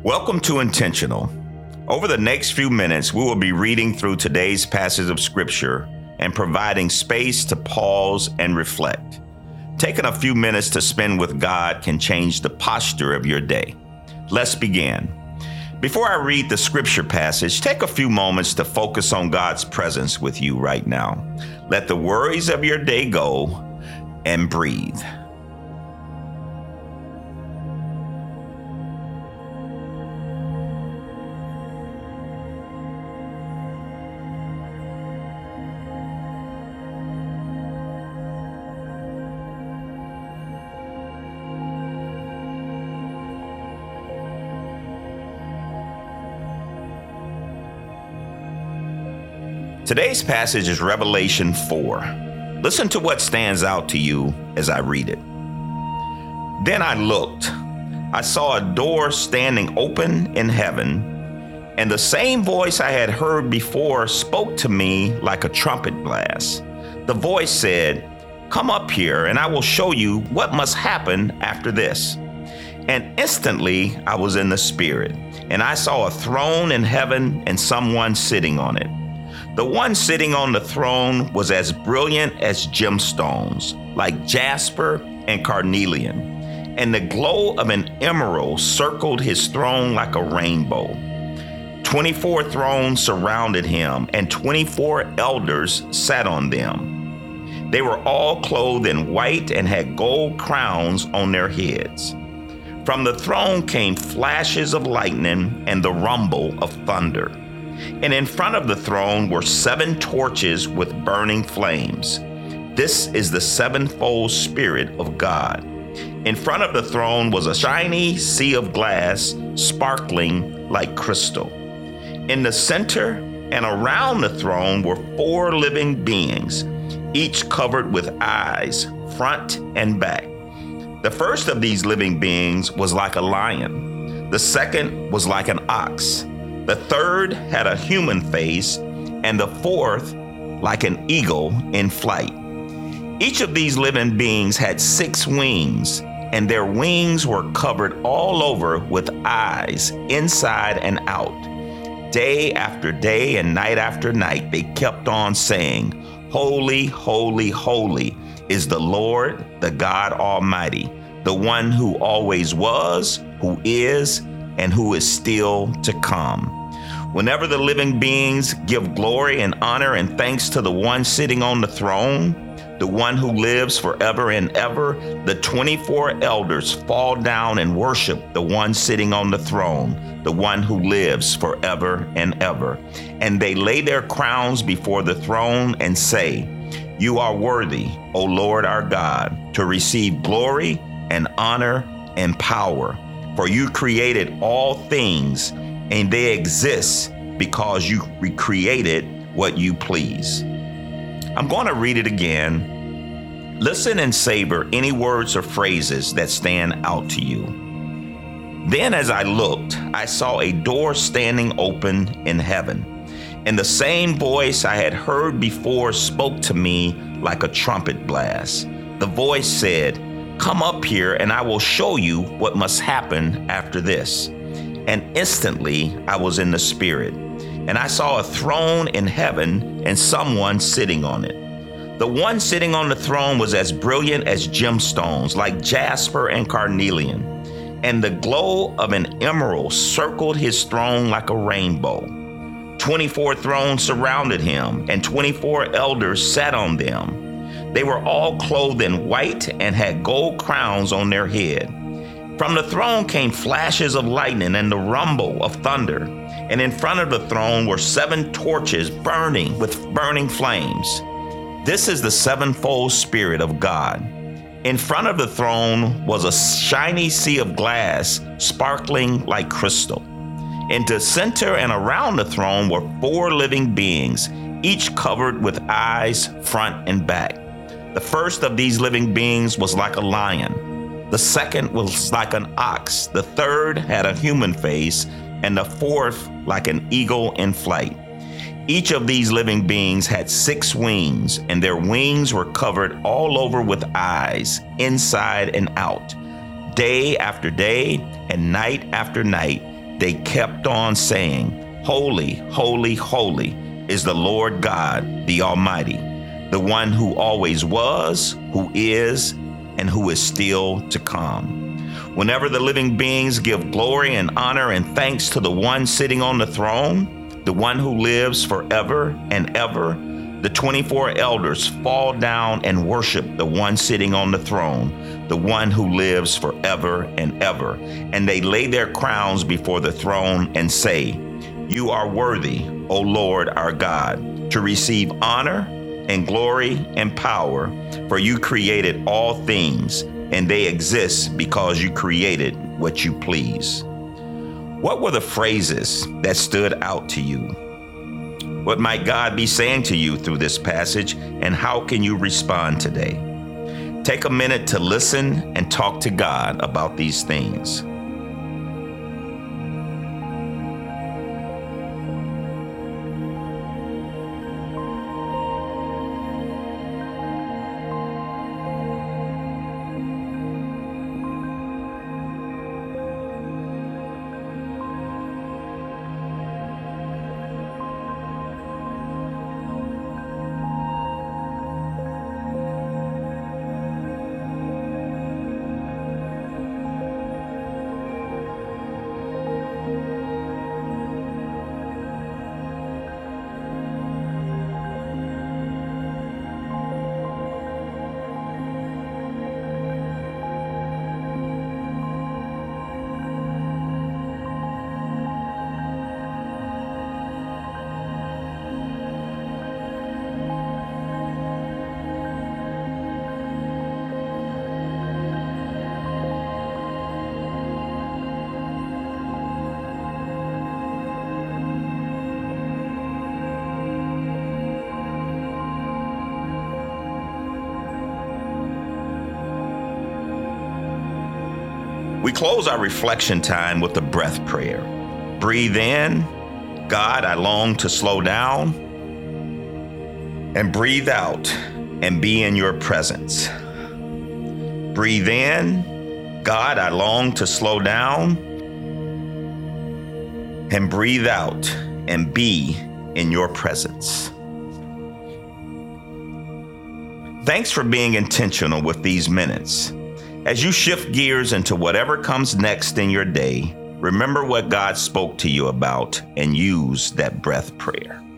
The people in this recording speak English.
Welcome to Intentional. Over the next few minutes, we will be reading through today's passage of Scripture and providing space to pause and reflect. Taking a few minutes to spend with God can change the posture of your day. Let's begin. Before I read the Scripture passage, take a few moments to focus on God's presence with you right now. Let the worries of your day go and breathe. Today's passage is Revelation 4. Listen to what stands out to you as I read it. Then I looked. I saw a door standing open in heaven, and the same voice I had heard before spoke to me like a trumpet blast. The voice said, "Come up here, and I will show you what must happen after this." And instantly I was in the Spirit, and I saw a throne in heaven and someone sitting on it. The one sitting on the throne was as brilliant as gemstones, like jasper and carnelian, and the glow of an emerald circled his throne like a rainbow. 24 thrones surrounded him, and 24 elders sat on them. They were all clothed in white and had gold crowns on their heads. From the throne came flashes of lightning and the rumble of thunder. And in front of the throne were 7 torches with burning flames. This is the sevenfold Spirit of God. In front of the throne was a shiny sea of glass, sparkling like crystal. In the center and around the throne were 4 living beings, each covered with eyes, front and back. The first of these living beings was like a lion. The second was like an ox. The third had a human face, and the fourth like an eagle in flight. Each of these living beings had 6 wings, and their wings were covered all over with eyes, inside and out. Day after day and night after night, they kept on saying, "Holy, holy, holy is the Lord, the God Almighty, the one who always was, who is, and who is still to come." Whenever the living beings give glory and honor and thanks to the one sitting on the throne, the one who lives forever and ever, the 24 elders fall down and worship the one sitting on the throne, the one who lives forever and ever. And they lay their crowns before the throne and say, "You are worthy, O Lord our God, to receive glory and honor and power. For you created all things, and they exist because you recreated what you please." I'm going to read it again. Listen and savor any words or phrases that stand out to you. Then as I looked, I saw a door standing open in heaven, and the same voice I had heard before spoke to me like a trumpet blast. The voice said, "Come up here, and I will show you what must happen after this." And instantly I was in the Spirit, and I saw a throne in heaven and someone sitting on it. The one sitting on the throne was as brilliant as gemstones, like jasper and carnelian, and the glow of an emerald circled his throne like a rainbow. 24 thrones surrounded him, and 24 elders sat on them. They were all clothed in white and had gold crowns on their head. From the throne came flashes of lightning and the rumble of thunder. And in front of the throne were 7 torches burning with burning flames. This is the sevenfold Spirit of God. In front of the throne was a shiny sea of glass, sparkling like crystal. In the center and around the throne were 4 living beings, each covered with eyes, front and back. The first of these living beings was like a lion. The second was like an ox. The third had a human face, and the fourth like an eagle in flight. Each of these living beings had 6 wings, and their wings were covered all over with eyes, inside and out. Day after day and night after night, they kept on saying, "Holy, holy, holy is the Lord God, the Almighty, the one who always was, who is, and who is still to come." Whenever the living beings give glory and honor and thanks to the one sitting on the throne, the one who lives forever and ever, the 24 elders fall down and worship the one sitting on the throne, the one who lives forever and ever. And they lay their crowns before the throne and say, "You are worthy, O Lord our God, to receive honor and glory and power, for you created all things, and they exist because you created what you please." What were the phrases that stood out to you? What might God be saying to you through this passage, and how can you respond today? Take a minute to listen and talk to God about these things. We close our reflection time with a breath prayer. Breathe in, "God, I long to slow down," and breathe out and be in your presence. Breathe in, "God, I long to slow down," and breathe out and be in your presence. Thanks for being intentional with these minutes. As you shift gears into whatever comes next in your day, remember what God spoke to you about and use that breath prayer.